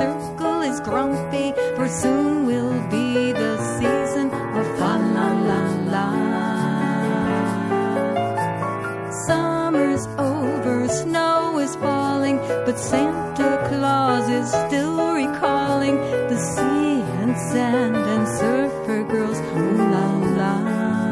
circle is grumpy, for soon will be the season of fa la la la. Summer's over, snow is falling, but Santa Claus is still recalling the sea and sand and surfer girls, ooh la la.